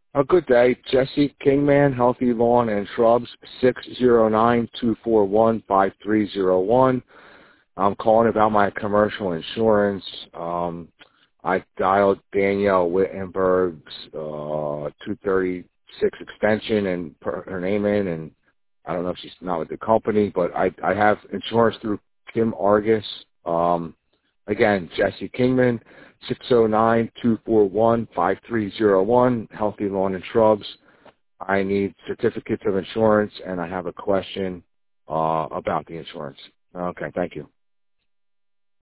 Oh, good day. Jesse Kingman, Healthy Lawn and Shrubs, 609-241-5301. I'm calling about my commercial insurance. I dialed Danielle Wittenberg's 236 extension and put her name in, and I don't know if she's not with the company, but I have insurance through Kim Argus. Again, Jesse Kingman, 609-241-5301, Healthy Lawn and Shrubs. I need certificates of insurance, and I have a question about the insurance. Okay, thank you.